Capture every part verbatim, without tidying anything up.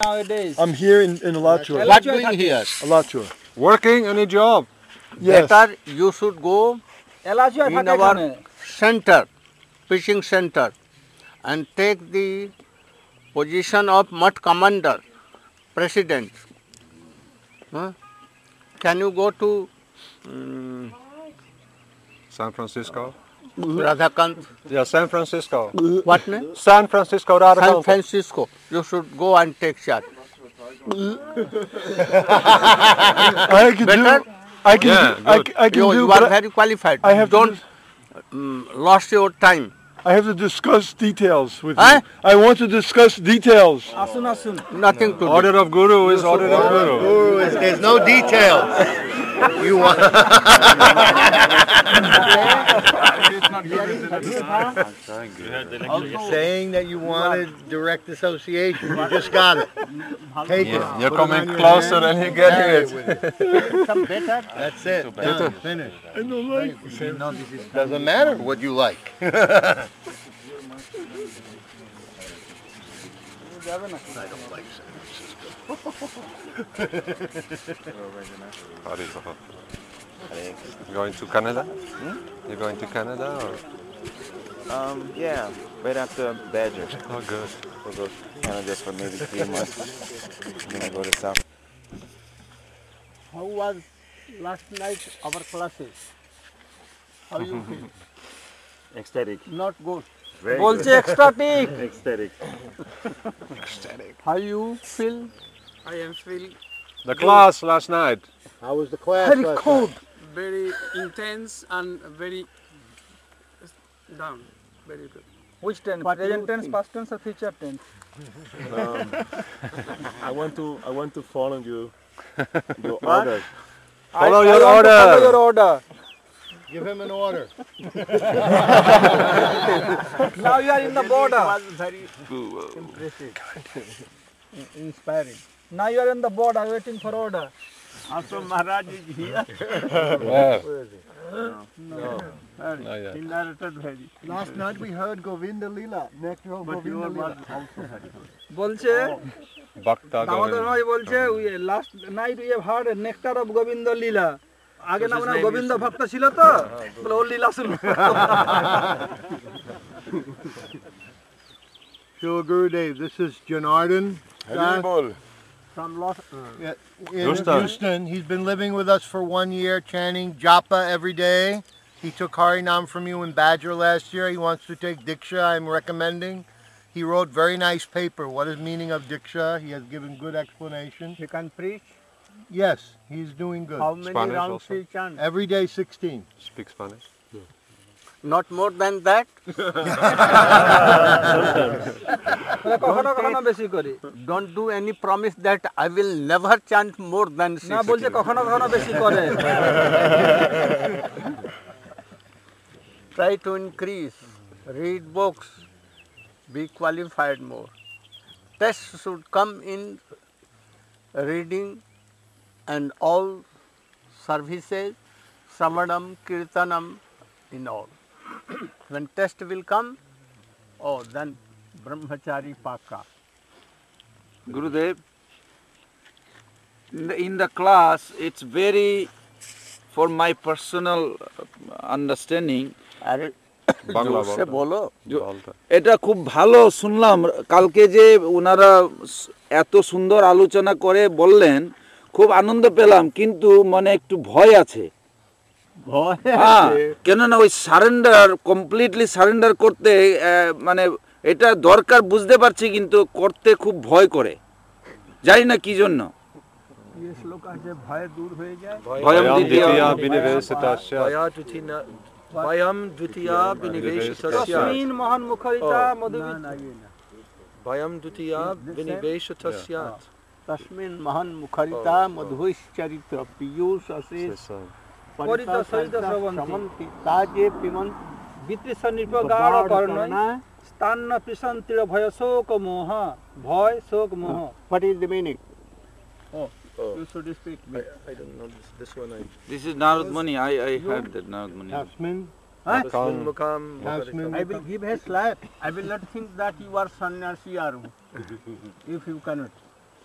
nowadays? I'm here in, in Alachua. What doing here? Alachua. Working, any job? Yes. Better you should go Elijah in our center, fishing center, and take the position of Mutt Commander, President. Huh? Can you go to um, San Francisco? Radhakant? Yeah, San Francisco. What name? San Francisco, San Radhakant. Francisco. You should go and take charge. I can Better? do. I can. Yeah, do, I, good. c- I can You, do. you but are I- very qualified. I have to Don't dis- um, lost your time. I have to discuss details with Huh? you. I want to discuss details. Asun asun. Nothing to do. Order of Guru is order of Guru. Guru is, there's no details. You want saying that you wanted direct association. You just got it. Take it. You're Put it coming on your closer hand, and you're getting carry it. with Some better. That's it. Done. Finished. I don't like. Doesn't matter what you like. I don't like San Francisco. Going to Canada? You're going to Canada or? Um, yeah, right after Badger. Oh, good. We'll go to Canada for maybe three months. Then I go to South. How was last night our classes? How you feel? Ecstatic. Not good. Very বলছে good. ecstatic. Ecstatic. How you feel? I am feeling The class last night. How was the class Very last cold. night? very intense and very down. Very good. Which tense? What do Present you tense, think? past tense, or future tense? Um, I want to I want to follow you your What? orders. Follow I, your I want to order. follow your order. Give him an order. Now you are in the border. Very Impressive. Inspiring. Now you are in the border waiting for order. Also, Maharaj is here. Yeah. No. Not yet. He narrated very. Last night we heard Govinda Lila. Next row But Govinda your Lila. was also very good. বলছে Bhakta Damodar Govind. ভাই বলছে we last night we have heard nectar of Govinda লীলা আগে না ওনার গোবিন্দ ভক্ত ছিল তো বলে ও লীলা শুনবো Sure, Gurudev, this is Janardhan. Haribol. From Los, yeah, in Houston. Houston. He's been living with us for one year, chanting japa every day. He took Harinam from you in Badger last year. He wants to take Diksha, I'm recommending. He wrote very nice paper. What is meaning of Diksha? He has given good explanation. You can preach. Yes, he's doing good. How many Spanish rounds also. he chant? Every day sixteen. Speak Spanish. Not more than that. বলে কখনো কখনো বেশি করি Don't do any promise that I will never chant more than না বলছে sixteen. কখনো কখনো বেশি করে Try to increase. Read books. Be qualified more. Tests should come in reading and all services, Samadam, Kirtanam, in all. When test will come, oh, then Brahmachari Paka. Gurudev, in the, in the class, it's very, for my personal understanding, अरे বাংলা जोर से बोलो বলতে। এটা খুব ভালো শুনলাম কালকে যে ওনারা এত সুন্দর আলোচনা করে বললেন খুব আনন্দ পেলাম কিন্তু মনে একটু ভয় আছে হ্যাঁ কেননা ওই সারেন্ডার কমপ্লিটলি সারেন্ডার করতে আহ, মানে এটা দরকার বুঝতে পারছি কিন্তু করতে খুব ভয় করে জানি না কি জন্য ये श्लोक আছে ভয় দূর হয়ে যায় ভয়ম Vayam দ্বিতীয়া Ditya Binivesatasya. Vayam Dutiya Viniveshatasya. তস্মিন মহান মুখরিতা Oh. মধুবিত Vayam Dutiya Viniveshatasya. तस्मिन् महान मुखरिता मधुश्चरित्र पीयूष अशेष পরিত সহিত শ্রবন্তি समन्ति ताजे पिमन বিতৃষ নিপগাঢ় কর্ণয় স্তান্ন পিসন্তির ভয় শোক মোহ ভয় শোক মোহ What is the meaning? You should speak. I, I don't know this, this one. I, This is Narad Muni. I, I heard that Narad Muni. Tasmin. Tasmin Mukam. Tasmin. I will give a slap. I will not think that you are sannyasi or if you cannot.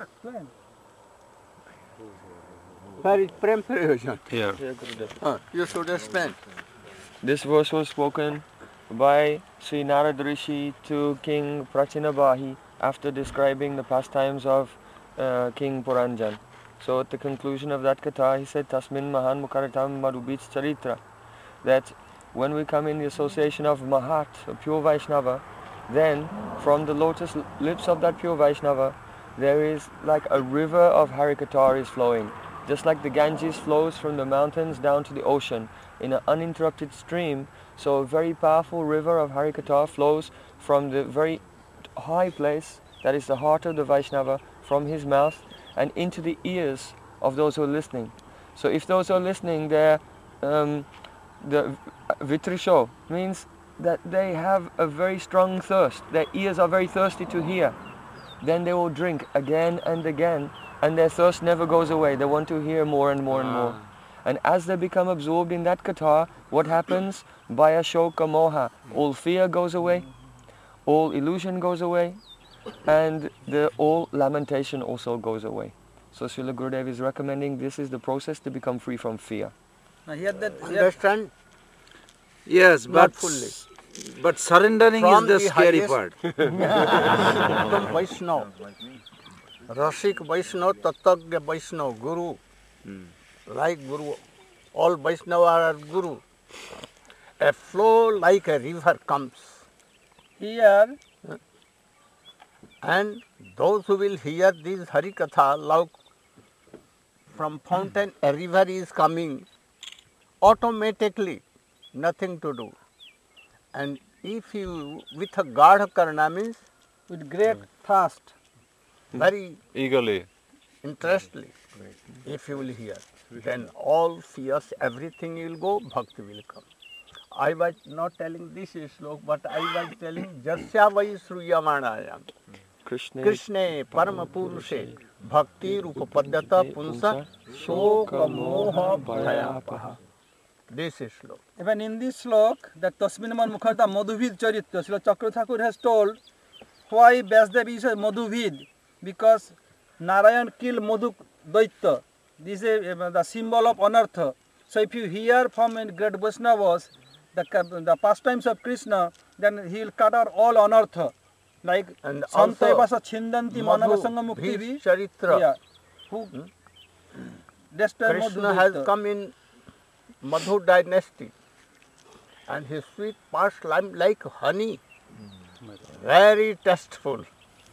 Where is Prem Prayojan? Here. Uh, you should explain. This verse was spoken by Sri Narad Rishi to King Prachinabahi after describing the pastimes of uh, King Puranjan. So at the conclusion of that katha, he said, Tasmin Mahan Mukaratam Madhubich Charitra, that when we come in the association of Mahat, a pure Vaishnava, then from the lotus lips of that pure Vaishnava, there is like a river of Harikatha is flowing. Just like the Ganges flows from the mountains down to the ocean in an uninterrupted stream, so a very powerful river of Harikatha flows from the very high place, that is the heart of the Vaishnava, from his mouth and into the ears of those who are listening. So if those who are listening, they're um, the vitrisho means that they have a very strong thirst. Their ears are very thirsty to hear. Then they will drink again and again, and their thirst never goes away. They want to hear more and more and more. And as they become absorbed in that katha, what happens? Bhaya shoka moha, all fear goes away, all illusion goes away, and the all lamentation also goes away. So Srila Gurudev is recommending this is the process to become free from fear. Now here that Understand? Yes, Not but fully. but surrendering From is the, the scary highest- part. From Vaishnav. Rasik Vaishnav, Tattagya Vaishnav, Guru. Like Guru. All Vaishnava are Guru. A flow like a river comes. here And those who will hear this Harikatha, like from fountain, a river is coming automatically, nothing to do. And if you, with a Gadha Karna means with great thirst. very Eagerly. interestedly, if you will hear, then all fears, everything will go, bhakti will come. I was not telling this slok, but I was telling Jasya vai sruyamanayam. Krishna Krishne Parama Purushe Bhakti Rupapadyata Punsa Shoka Moha Bhayapaha. This is slok. Even in this slok, that Tasminaman Mukharta Madhuvid Charitra, Srila Chakra Thakur has told why Vyasdev is a Madhuvid, because Narayan killed Madhu Daitya. This is uh, the symbol of anartha. So if you hear from a great Vaishnavas the, the pastimes of Krishna, then he will cut out all anartha. Like And Santa also Vasa Chindanti Manavasanga Mukti Bhis vi. Charitra. Yeah. Who destroyed Krishna Madhu has Daitya. come in Madhu dynasty and his sweet past life like honey, very tasteful.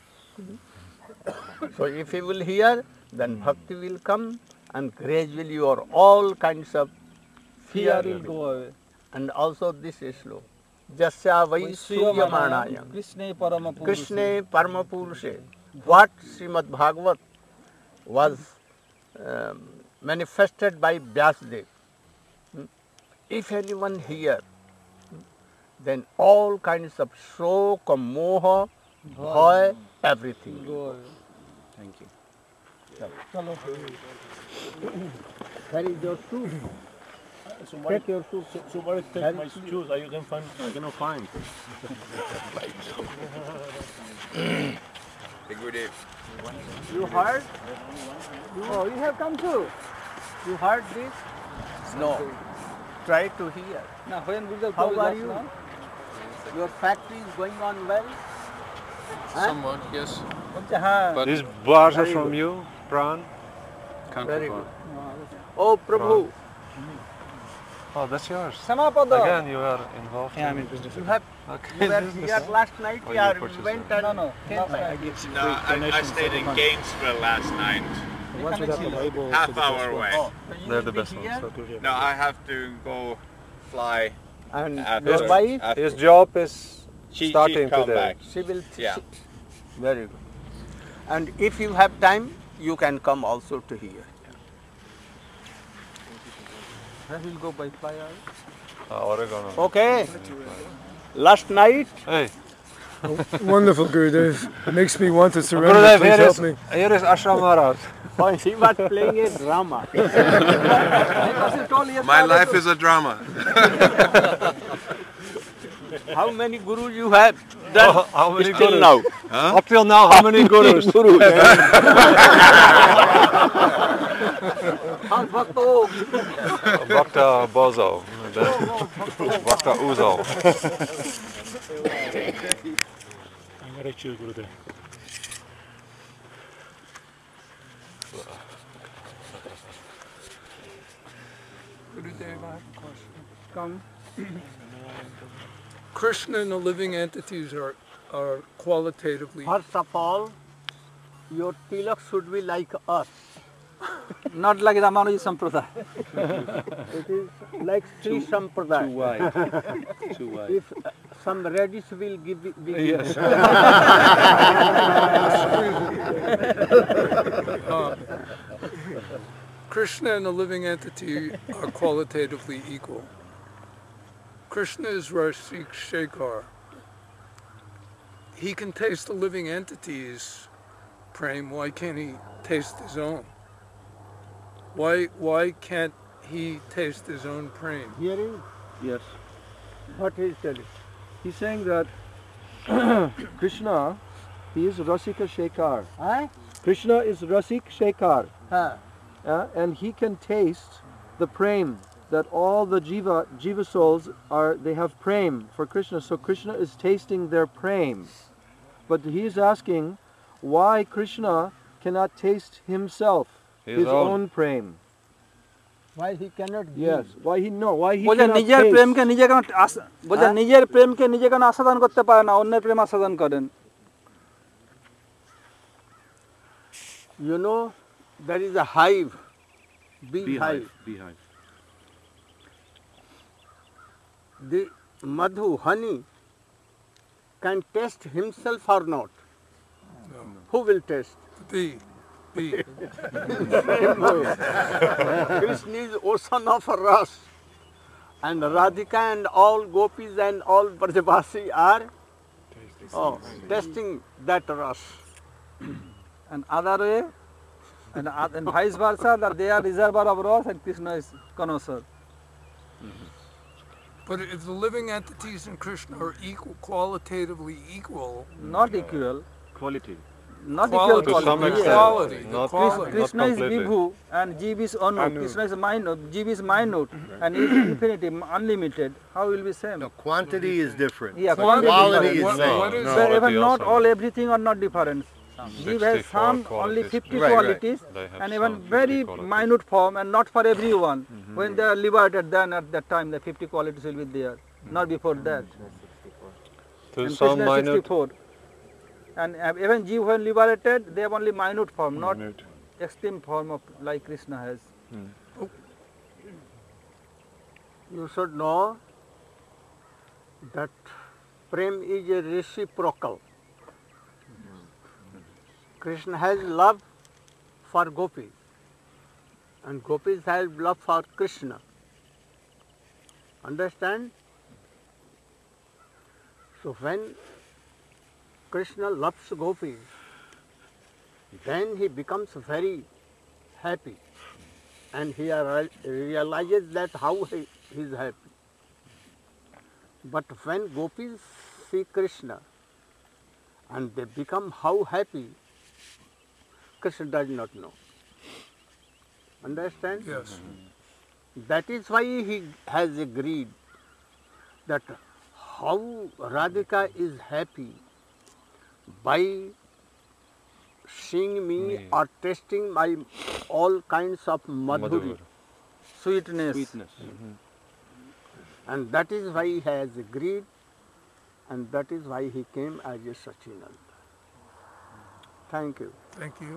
So if you will hear, then bhakti will come and gradually your all kinds of Fear fear will go away. and also this is slow. Jasya vai sruyamanayam. Krishna Parama Purushe. Krishna Parama Purushe. What Srimad Bhagavat was um, manifested by Vyasdev. Hmm? If anyone hear, hmm, then all kinds of shoka, moha, bhaya, everything. Go away. Thank you. Chalo. Where is your shoe? Somebody, Take your shoe. so, somebody take my shoes. I can find. I cannot find. You heard? Oh, you have come too. You heard this? No. Try to hear. Now, when Gurudev How told are us you? now, Your factory is going on well? Somewhat, yes. বলছে, হ্যাঁ। These bars are from you, Pran? Very good. Oh Prabhu, Oh, that's yours. Shyamapada. Again, you are involved. Yeah, I'm in business. you have Okay. you were here last night. Oh, Yeah, you we purchased went No, and no. came last back. night. No, I, I stayed in Gainesville last night. Once without the label. Half hour away. Oh, so you They're will the be best here? ones. No, I have to go fly And after. your wife, after. His job is She, starting she'd come today. back. she will. Yeah. Very good. And if you have time, you can come also to here. Where will go by flyer? Uh, Oregon. Okay. Last night, Hey, Wonderful, Gurudev. It makes me want to surrender. Gurudev, Please here help is, me. here is Ashram Maharaj. oh, he was playing a drama. My life is a drama. How many gurus you have done Oh, how many till gurus? now? Huh? Up till now, how many gurus? Bhakta Bozo. Bhakta Uzo. Angarechil Gurudev. Gurudev, I have a question. Come. Krishna and the living entities are, are qualitatively. First of all, your tilak should be like us. Not like Ramanuja Sampradaya. It is like Sri Sampradaya. Too wide. Too wide. If uh, some radish will give it. Will Yes. Uh, Krishna and the living entity are qualitatively equal. Krishna is Rasik Shekhar. He can taste the living entity's prem. Why can't he taste his own? Why why can't he taste his own prem? Hearing Yes. what he is telling. He's saying that Krishna, he is Rasika Shekhar. Huh? Krishna is Rasik Shekhar. Huh. Uh, and he can taste the prem that all the jiva jiva souls are, they have prem for Krishna. So Krishna is tasting their prem. But he is asking why Krishna cannot taste himself, His his, own. own prem. Why he cannot give? Yes. Why he no? Why he বলছে cannot নিজের taste? প্রেমকে নিজে কেন আস- বলছে নিজের প্রেমকে নিজে কেন আস্বাদন করতে পারে না, অন্যের প্রেম আস্বাদন করেন? You know, there is a hive, bee hive. Beehive. Beehive. The madhu, honey, can taste himself or not? Who will taste? Bee. Bee. Krishna is ocean of ras, and Radhika and all gopis and all Brajavasi are oh, tasting that ras. And other way, and, oth- and vice versa, that they are reservoir of rose and Krishna is connoisseur. But if the living entities in Krishna are equal, qualitatively equal, Not equal. Quality. Not Quality. equal To some quality. extent. Quality, the Not, quality. Krishna is completely. Vibhu and Jeev is Anu. Krishna is minute, Jeev is minute and is infinity, unlimited. How will be same? No, quantity is different. Yeah, but quantity quality is is What- same. what is- So Quality even not also. all everything are not different. Jeev has sixty-four some only qualities. fifty Right, right. qualities They have and even some very fifty qualities. minute form and not for everyone. When they are liberated, then at that time the fifty qualities will be there. Not before that. To And some Krishna is minute, sixty-four. And uh, even Jeev when liberated, they have only minute form, not extreme form of like Krishna has. You should know that prem is a reciprocal. Krishna has love for gopis and gopis have love for Krishna. Understand? So when Krishna loves gopis, then he becomes very happy and he ar- realizes that how he he is happy. But when gopis see Krishna and they become how happy, Krishna does not know. Understand? yes. That is why he has agreed that how Radhika is happy by seeing me or tasting my all kinds of madhuri. Madhur. Sweetness. Sweetness. And that is why he has agreed and that is why he came as a Sachinanda. Thank you. Thank you.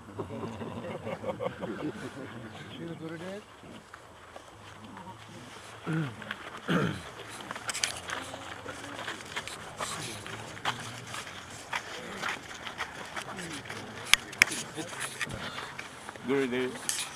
Gurudev.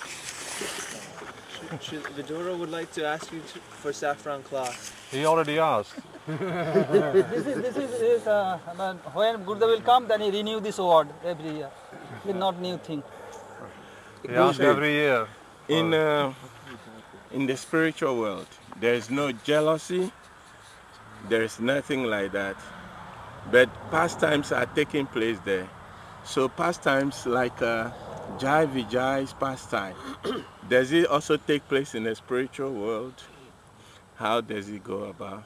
Vidura would like to ask you to, for saffron cloth. he already asked. this is this is, is uh, when Gurudev will come, then he renew this award every year. It's not new thing. He asked every year. In uh, in the spiritual world, there is no jealousy, there is nothing like that. But pastimes are taking place there. So pastimes like uh, Jai Vijay's pastime, does it also take place in the spiritual world? How does it go about?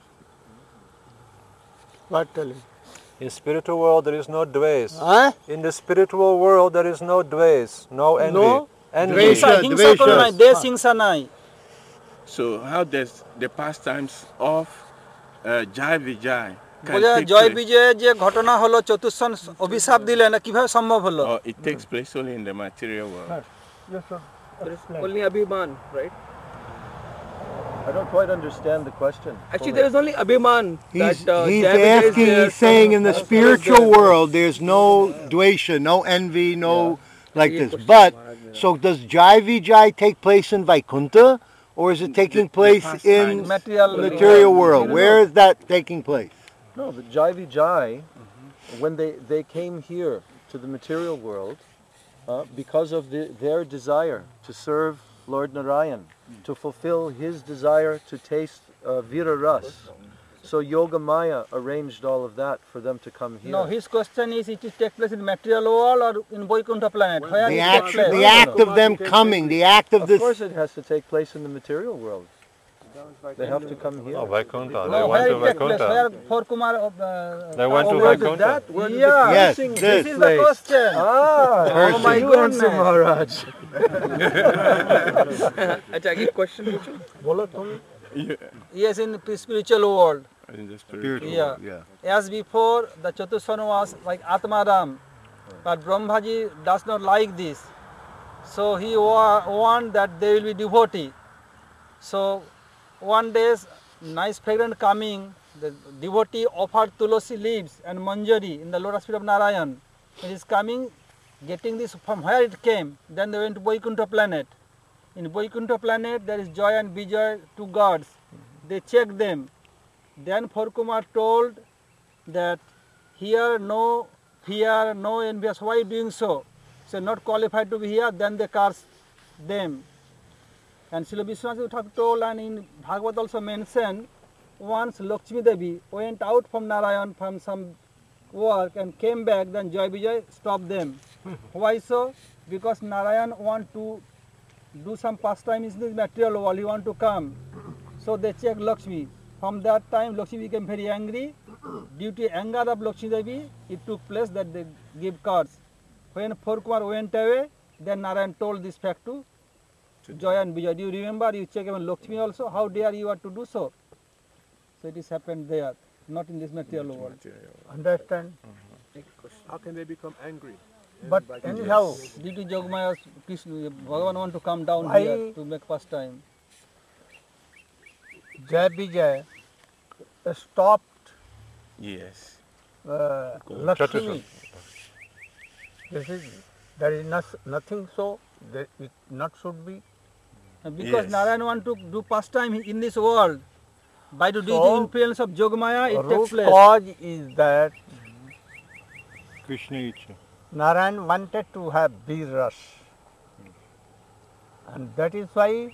What tell you? In spiritual world there is no dves. Huh? In the spiritual world there is no dves, no envy. No? Envy. Hingsa, hingsa kono nai, desh hingsa nai. So how does the pastimes of uh, Jai Vijay can বোঝা take জয় place? বিজয়ের যে ঘটনা হলো চতুর্থন অভিশাপ দিলেন কিভাবে সম্ভব হলো? Or it takes place only in the material world? Yes, sir. Only Abhiman, right? I don't quite understand the question. Actually, there is only Abhiman. He's, that, uh, he's Jai Vijay is asking, there. he's saying in the spiritual world there's no dvesha, no envy, no like this. But, so does Jai Vijay take place in Vaikuntha or is it taking place in Material material world? Where is that taking place? No, the Jai Vijay, when they, they came here to the material world, uh, because of the, their desire to serve Lord Narayan, to fulfill his desire to taste uh, Vira Ras. So Yoga Maya arranged all of that for them to come here. No, his question is it is take place in material world or in Vaikuntha planet? Where The it act, take place? the act of them coming, the act of Of this. course it has to take place in the material world. They have to come here. Oh, Vaikuntha. They No, went where to it take place? Vaikuntha. Where for Kumar? Uh, They went to uh, Vaikuntha. That? Where did Yeah, the Yes, kissing this this is the place? question. Ah, Oh my you answer, goodness. Maharaj. Acha, ek question pucho. Bolo tum. Yes, in the spiritual world. In the spiritual Yeah. world, yeah. As before, the Chatusana was like Atmaram, but Brahmaji does not like this. So he wa- want that they will be devotee. So one day, nice fragrant coming, the devotee offered Tulasi leaves and Manjari in the lotus feet of Narayan. It is coming, getting this from where it came. Then they went to Vaikuntha planet. In Vaikuntha planet, there is Joy and Vijay, two gods. They checked them. Then Forkumar told that here no fear, no envious. Why doing so? So not qualified to be here, then they curse them. And Srila Vishwanath Thakur told, and in Bhagavad also mentioned, once Lakshmi Devi went out from Narayan from some work and came back, then Jai Vijay stopped them. Why so? Because Narayan want to do some pastime in this material world, he want to come. So they checked Lakshmi. From that time, Lakshmi became very angry. Due to anger of Lakshmi Devi, it took place that they give cards. When Forkumar went away, then Narayan told this fact to Joy and Vijay. Do you remember? You check even Lakshmi also. How dare you are to do so? So it is happened there, not in this material world. Understand? How can they become angry? But anyhow, Due to Jogmaya's Krishna, Bhagavan want to come down Why- here to make pastime. Jai Vijay stopped Yes. uh, Lakshmi. This is, there is not, nothing so, that it not should be. Because Yes. Narayan want to do pastime in this world. By the, due to So, influence of Jogmaya, it root takes place. cause is that Krishna Icha. Narayan wanted to have Bir Ras. And that is why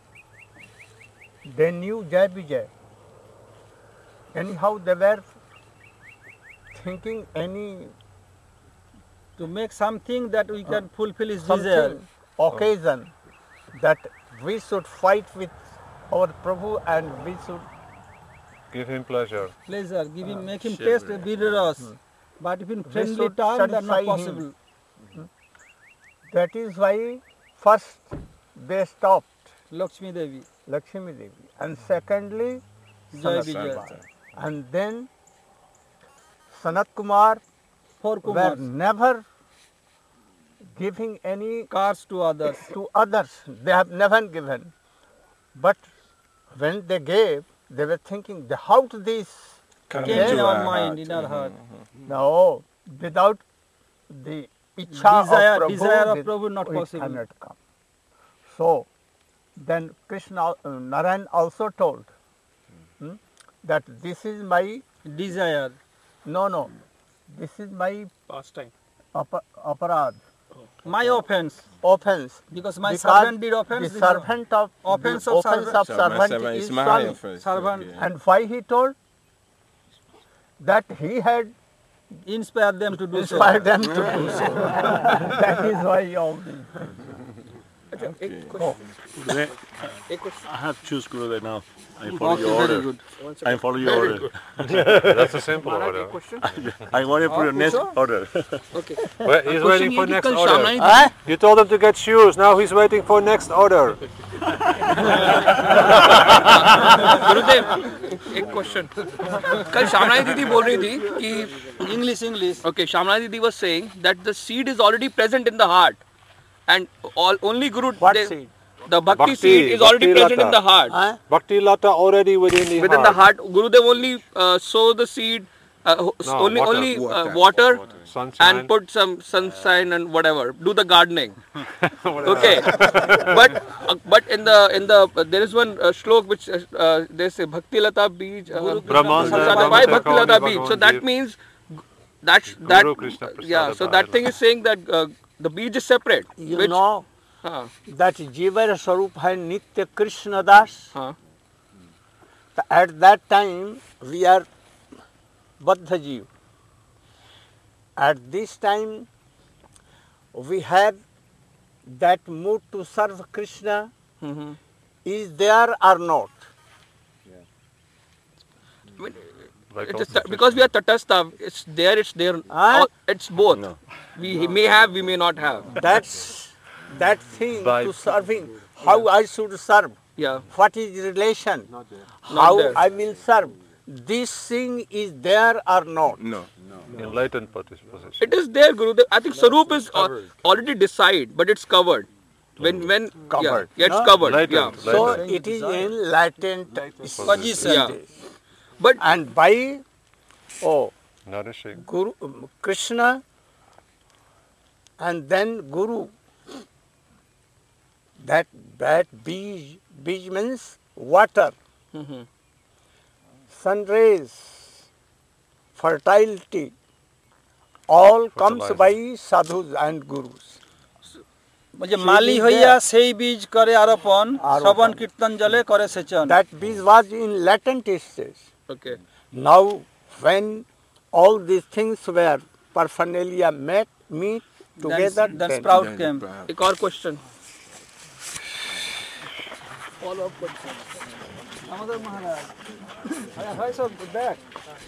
they knew Jai Vijay. Anyhow, they were thinking any To make something that we can fulfill his desire. something occasion that we should fight with our Prabhu and we should Give him pleasure. Pleasure, give him, make him Share taste a bitter rus. But if in We friendly should terms, that satisfy not him. possible. That is why first they stopped Lakshmi Devi, Lakshmi Devi and secondly Jai Sanat Vijay, Kumar. And then Sanat Kumar four were Kumars, never giving any cars to others. to others. They have never given. But when they gave, they were thinking, the- how to this Come Came into in our our mind, heart. in our heart. No, without the Icha Desire- of Prabhu, desire of it- Prabhu not it possible. cannot come. So, then Krishna, uh, Narayan also told hmm, that this is my Desire. no, no, this is my Pastime. apa, aparad, My offense. offense. Because my Because servant did offense. The this is- servant of Offense the of offense servant. of So my servant servant is is my Swami. offense. Servant. Okay. And why he told? that he had inspired them to do so. inspired them to do so. That is why all this. Gurudev, I have to choose Gurudev now. I follow Okay, your very order. good. I follow your Very order. good. That's a simple order. I want to put Oh, your next sure. order. Okay. Well, he's waiting for next order. Huh? You told him to get shoes. Now he's waiting for next order. गुरुदेव एक question कल श्यामला दीदी बोल रही थी कि English English okay Shyamala दीदी was saying that the seed is already present in the heart and all only Guru What they, seed? the bhakti, Bhakti, seed is already Bhakti present in Lata. the heart Huh? Bhakti Lata already within the within heart. the heart Gurudev only uh, sow the seed uh, ho- No, only water. only Water. Uh, water, Sunshine. and put some sunshine and whatever do the gardening okay but uh, but in the in the uh, there is one uh, shlok which uh, uh, they say bhakti lata bij uh, Brahmanda, why Brahmanda bhakti lata Kauni bij so Bhagavan that Dev. means that's that Guru Krishna Prasada yeah so that Bharata. thing is saying that uh, the bij is separate You which, know हाँ, that Jiva Swarup है Nitya Krishna Das. हाँ, At that time we are Baddha Jeev. At this time we have that mood to serve Krishna mm-hmm. is there or not? Like It is also ta- because we are tatastha it's there it's there Huh? all, it's both we may have we may not have That's that thing By- to serving. How I should serve? yeah What is relation? Not How there. I will serve? This thing is there or not? No. enlightened possession. it is there Gurudev I think Sarup is uh, already decide but it's covered when when Covered, yeah, it's no? covered Latent, yeah So latent. it is in latent Position. yeah but and by oh Nourishing. Guru um, Krishna and then Guru. That that bij bij means water, mm-hmm. sun rays, fertility. All comes Fertilizer. by sadhus and gurus. যে মালি হইয়া সেই বীজ করে আরোপণ শ্রবণ কীর্তন জলে করে সেচন That bij was in latent stage. okay Now when all these things were paraphernalia met meet together, then sprout came. एक और question follow up question আমাদের মহারাজ আরে ভাই সব back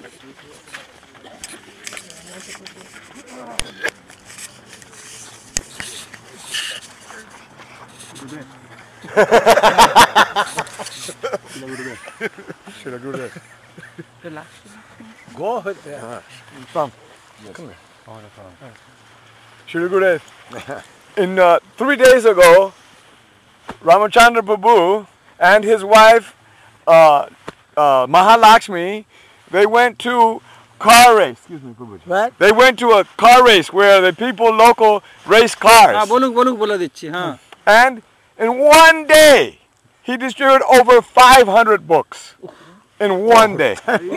Should I go there? Go with that. Come. Come here. Shri Gurudev, in uh, three days ago, Ramachandra Prabhu and his wife uh, uh, Mahalakshmi, they went to car race. Excuse me, Prabhuji. What? They went to a car race where the people local race cars. হ্যাঁ বলুক বলুক বলে দিচ্ছি হ্যাঁ And in one day, he distributed over five hundred books. In one day.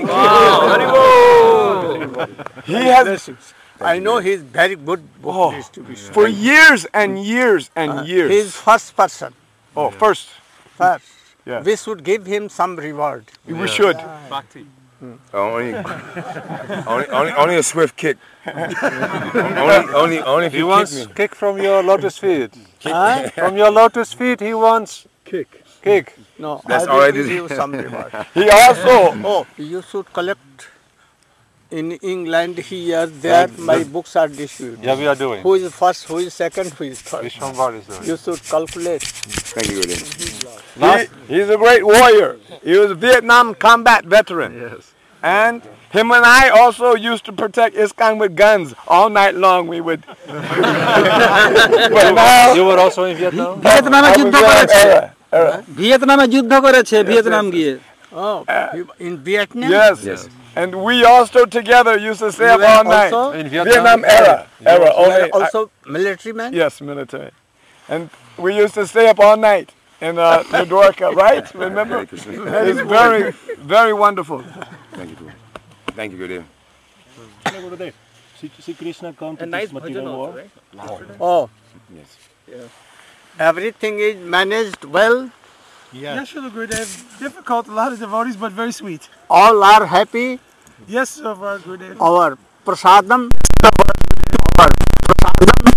He has. I know he is very good book Oh, distribution. for years and years and years. He is first person. Oh, first. First. Yeah. We should give him some reward. We should. Bhakti. Only, only, only, only a swift kick. only, only, only if He you wants kick me. kick from your lotus feet. Huh? From your lotus feet, he wants kick. Kick. No, That's I will already- give you some reward. He also. Oh, you should collect in England here. There, my books are distributed. Yeah, we are doing. Who is first? Who is second? Who is third? Vishwambar is doing. You should calculate. Thank you, Gurudev. He, he's a great warrior. He was a Vietnam combat veteran. Yes. And him and I also used to protect ISKCON with guns all night long. We would. But now, You were also in Vietnam? ভিয়েতনামে I was যুদ্ধ there, করেছে era, era. ভিয়েতনামে যুদ্ধ করেছে Vietnam গিয়ে Oh, in Vietnam? Yes. Yes. And we all stood together, used to stay You up were all night. also In Vietnam? era. Era. You Only, were also military man? yes, military. And we used to stay up all night in uh, the Dwarka, right? Remember? It's very, very wonderful. Thank you, Gurudev. Thank you, Gurudev. Gurudev, see, see Krishna come to a nice this bhajan material also world. right Oh, Yes. everything is managed well. Yes, Gurudev. Difficult, a lot of devotees, but very sweet. All are happy. Yes, so far good. Our prasadam. Our prasadam.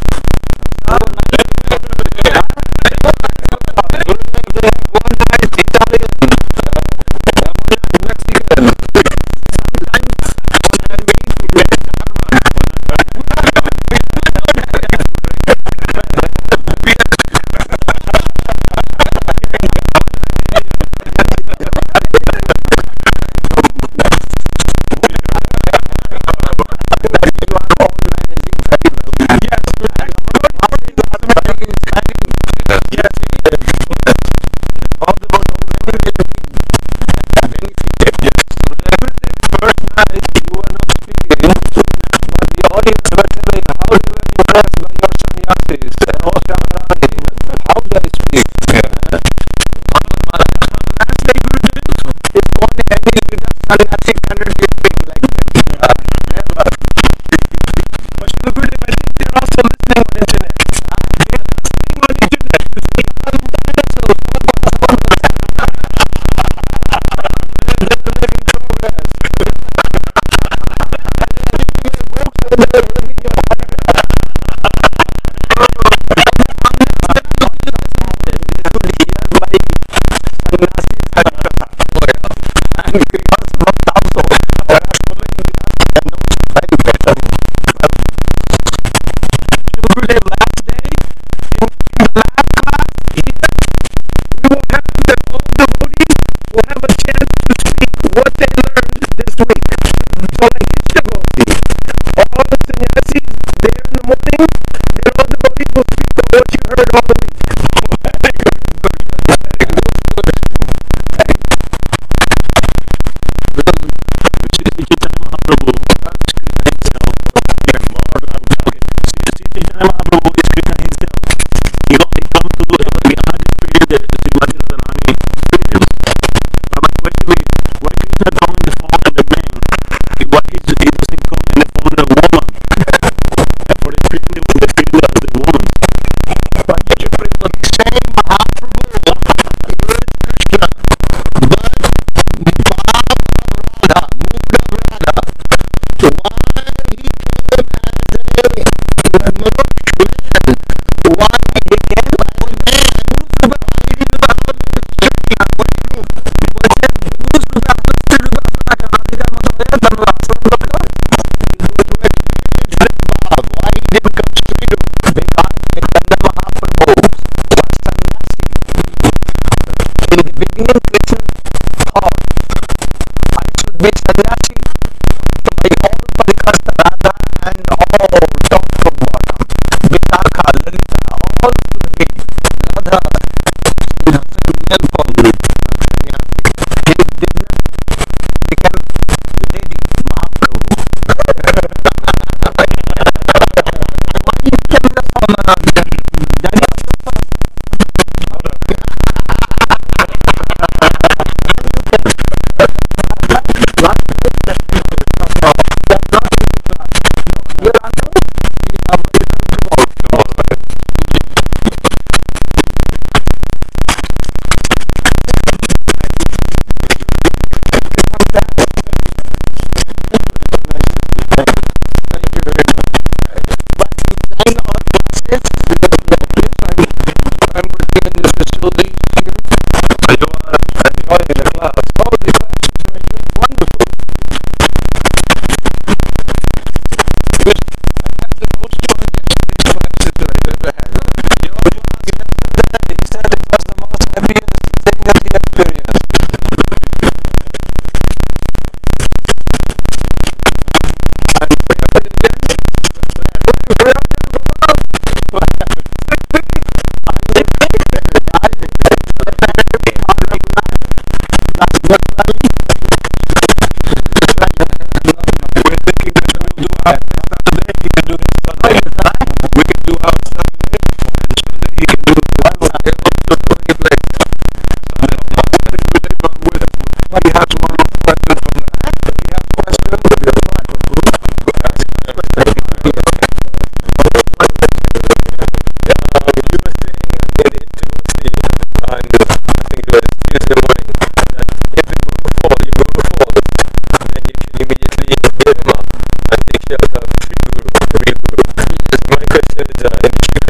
immediately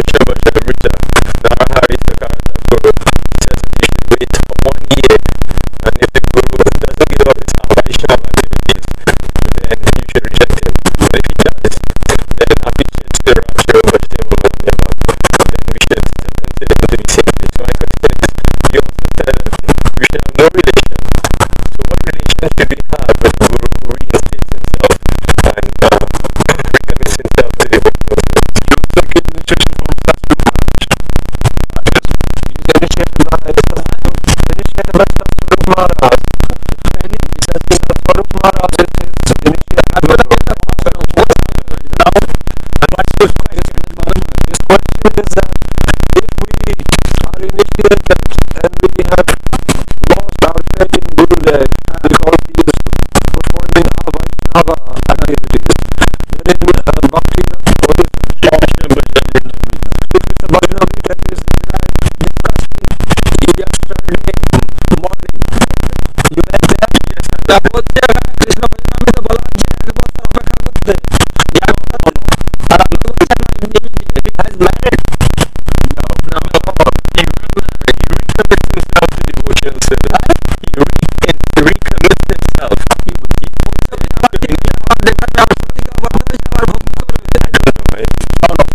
Krishna Bhajamrita, Narahari Sakara Thakur says that you should wait for one year, and if the Guru doesn't give up his Vaishnava activities, then you should reject him. But if he does, then Abhishek Sirachyo Bhajamrita, then we should still consider him to be sacred. So my question is, you also said that we should have no relation. So what relation should we have with the Guru who reinstates himself and uh, recommits himself to devotional service? You took initiation from Sastru Maharaj. I guess he's initiated by initiated by Sastru Maharaj. And he says Sastru Maharaj is his initiated guru. Now, and what's his question? His question is that if we are initiated and we have lost our faith in Gurudev because he is performing our Vaishnava activities, then in uh, Bhakti what is Krishna Bhajamrita. Krishna Bhajamrita is discussed yesterday morning. You went there? Yes, I তা বলছে এখানে কৃষ্ণ ভজনামৃত বলা হয়েছে এক বছর অপেক্ষা করতে এক বছর আর আপনি বলছেন না immediate He has married. No, no, no. He, re- he recommits himself to devotional service. He re- recommits himself. He he's আবার কি হয়েছে আবার দেখবেন আবার প্রতিজ্ঞাবদ্ধ হয়েছে আবার ভক্তি করবে I don't know. I, No, no.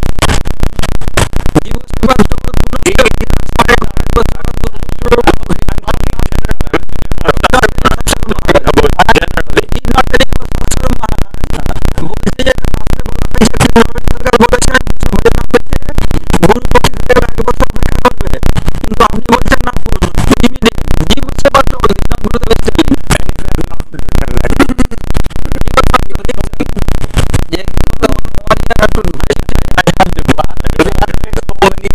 জীব সেবা তো কোনো বিধান সাড়ে কাজ বছর গুরু I'm talking general. I'm general. About generally. He not telling about shastra Maharaj বলছে যে শাস্ত্রে বলা হয়েছে কৃষ্ণ সরকার বলেছেন কৃষ্ণ ভজনামৃতে গুরু প্রতিজ্ঞা এক বছর অপেক্ষা করবে কিন্তু আপনি বলছেন না ইমিডিয়েট জীব সেবা তো this not Gurudev is telling Anywhere not written like that. জীব সেবা তো দিস যে কিন্তু one year have to I have the book. I don't know. So many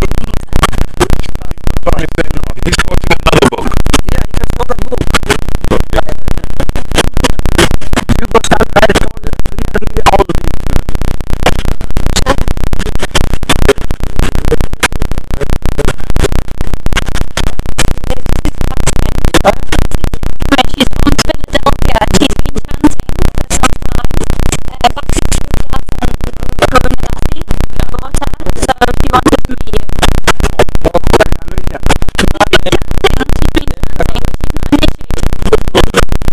sorry, say no. He's quoting another book. yeah you can show the book You must have read clearly all these. She's from Philadelphia and she's been chanting for some time. Uh, Bhakti Sridas and Karunadasi brought her, so she wanted to meet you. She's been chanting, she's been chanting, but she's not initiated.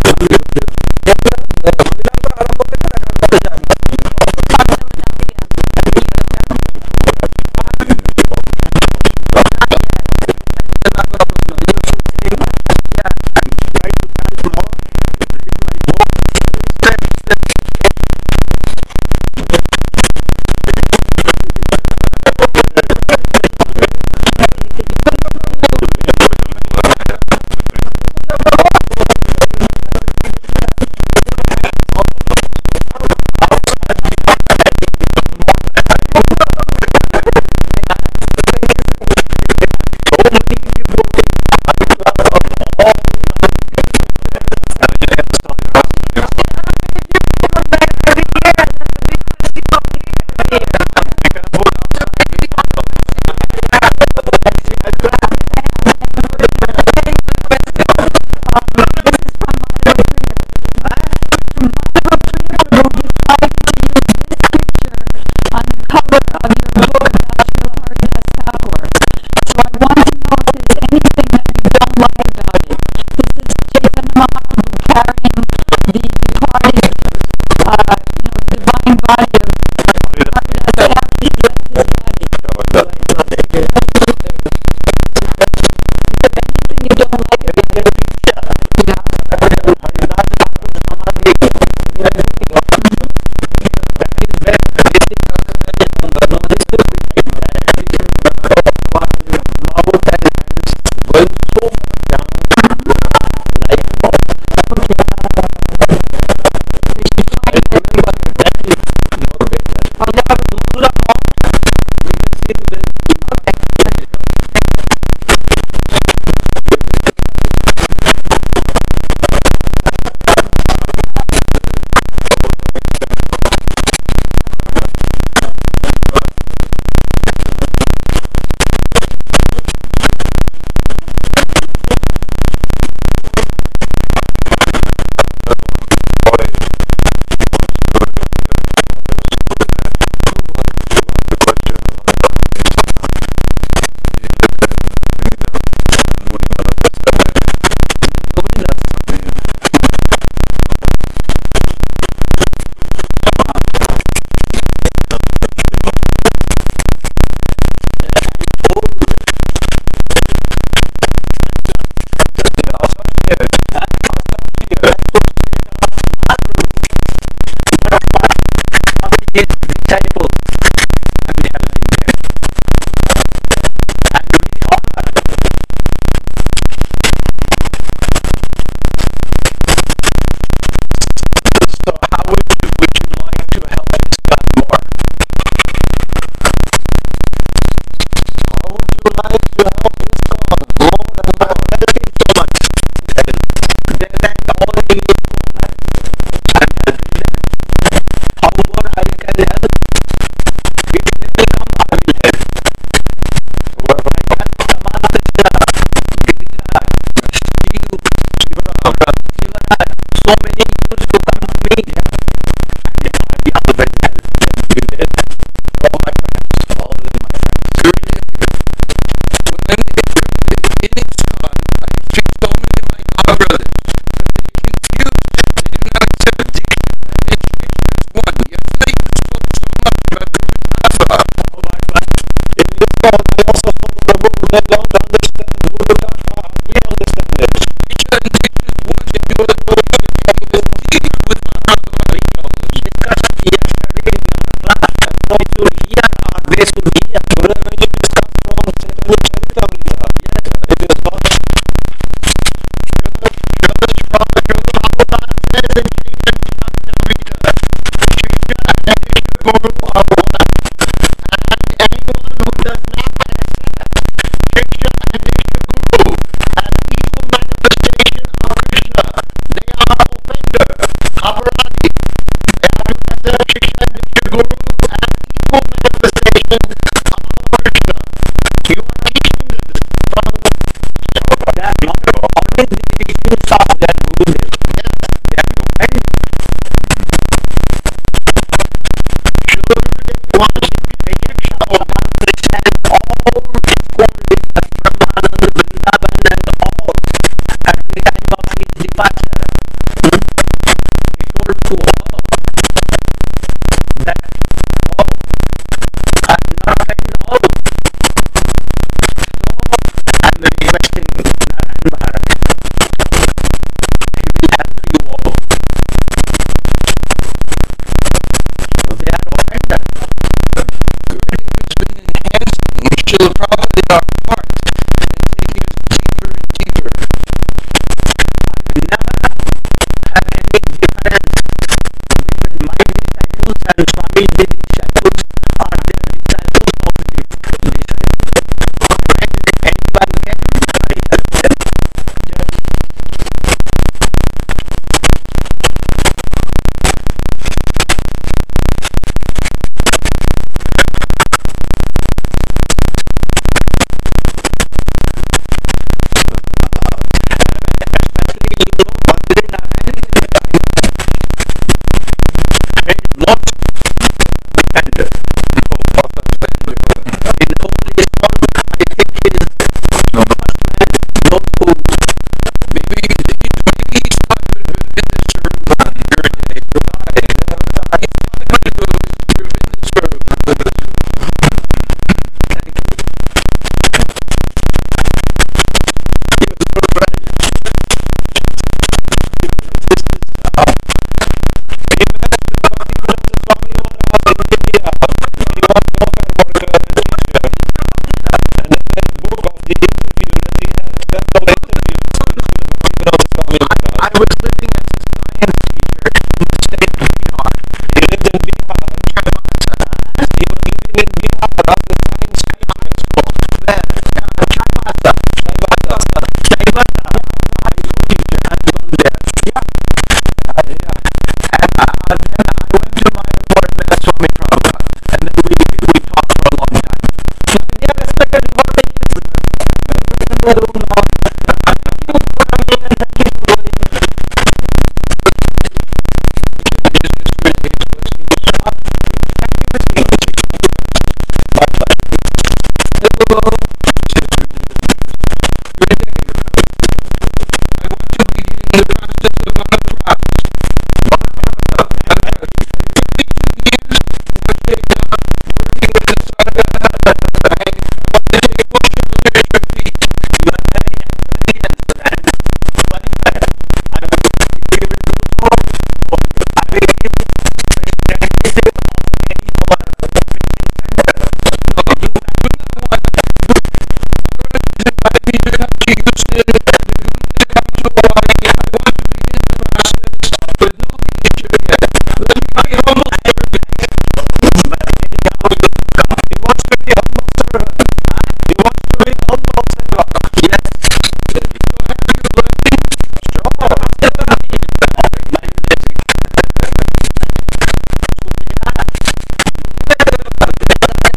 ISKCON, I also told Prabhu, they don't understand Guru Tattva as we understand it. They should hear. When you discuss from Chaitanya Charitamrita, yes, it is not. Prabhupada says in Chaitanya Charitamrita, Shiksha and Diksha Guru are one. And anyone who does not accept Shiksha and Diksha Guru as equal manifestation of Krishna, they are offender, aparadi. They have to accept Shiksha and Diksha Guru as equal manifestation of Krishna. You are teaching this from they are not following the teachings of their Gurudev. Yes. They are offending. Srila Gurudev wants you to get Shiksha Bhagavan Krishna and all ISKCON leaders, Brahmananda, Vrindavan and all, at the time of his departure, hmm, he told to all that, oh, I am not friend all. So I am requesting Narayan Maharaj. He will help you all. So they are offended. Gurudev has been enhancing Srila Prabhupada in our heart and taking us deeper and deeper. I never have any difference between my disciples and Swami's disciples or their disciples of different disciples. When anyone can, I help them. Especially, you know, Badri Narayan is the kind of he is most defender. In whole ISKCON, I think he is the first man those who Maybe he's, maybe he's tied with Ravinda Swarupa Gurudev. He's tied with Ravinda Swarupa. thank you. He met Srila Bhaktivedanta Swami Maharaj in India. He was welfare worker and teacher. And they made a book of the interview that he had several interviews with Srila Bhaktivedanta Swami Maharaj. I was living as a science teacher in the state of Bihar. He lived in Bihar. Chaibasa. He was living in Bihar as a science teacher. High school. Where? Uh, Chaibasa. Chaibasa. Chaibasa. High school teacher. I've gone there. Yeah. Uh, yeah. And uh, then I went to Mayapur and met Swami Prabhupada. And then we, we talked for a long time. My dear respected devotees, in the room now. Thank you for coming and thank you for going. I just asked for his blessings. Thank you for seeing. Bye bye. Hello. Gurudev, I want to begin the process of Vanaprastha. Vanaprastha. thirty-two years now shaved off, working with the Sangha. I, I want to take full shelter at your feet. You are very experienced and qualified. I will, if you will do so, for you, I will give presidency of any of our preaching center. No, you, I do not want. Maharaj has invited me to come to you